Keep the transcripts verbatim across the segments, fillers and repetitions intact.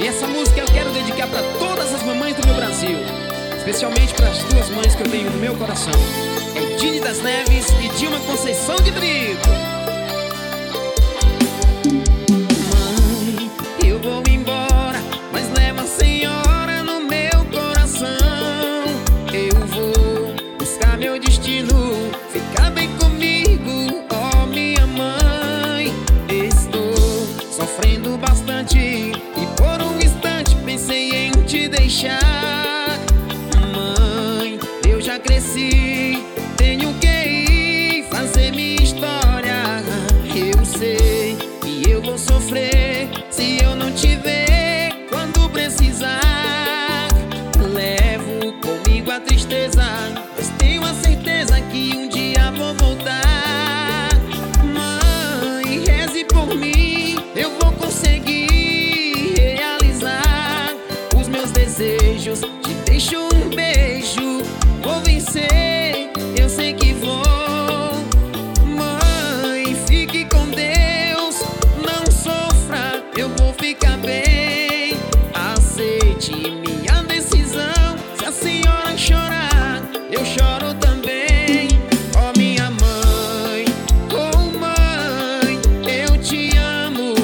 E essa música eu quero dedicar pra todas as mamães do meu Brasil, especialmente para as duas mães que eu tenho no meu coração, Edine das Neves e Dilma Conceição de Brito. Mãe, eu vou embora, mas leva a senhora no meu coração. Eu vou buscar meu destino, ficar bem comigo, ó minha mãe. Estou sofrendo bastante e por um instante pensei em te deixar. Mãe, eu já cresci, tenho que ir fazer minha história. Eu sei que eu vou sofrer se eu não te ver quando precisar. Levo comigo a tristeza, mas tenho a certeza que um dia vou voltar. Mãe, reze por mim, eu vou conseguir realizar os meus desejos. Te deixo um beijo, vou vencer, eu sei que vou. Mãe, fique com Deus, não sofra, eu vou ficar bem. Aceite minha decisão, se a senhora chorar, eu choro também. Ó minha mãe, oh mãe, eu te amo.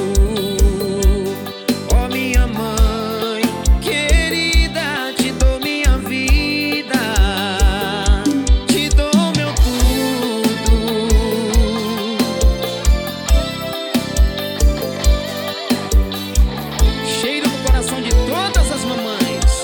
Ó minha mãe querida, te dou minha vida, te dou meu tudo. Cheiro no coração de todas as mamães.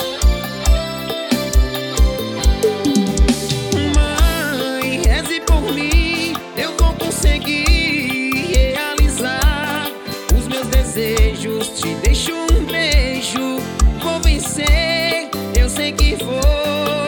Mãe, reze por mim, eu vou conseguir realizar os meus desejos. Te deixo um beijo, vou vencer, eu sei que vou.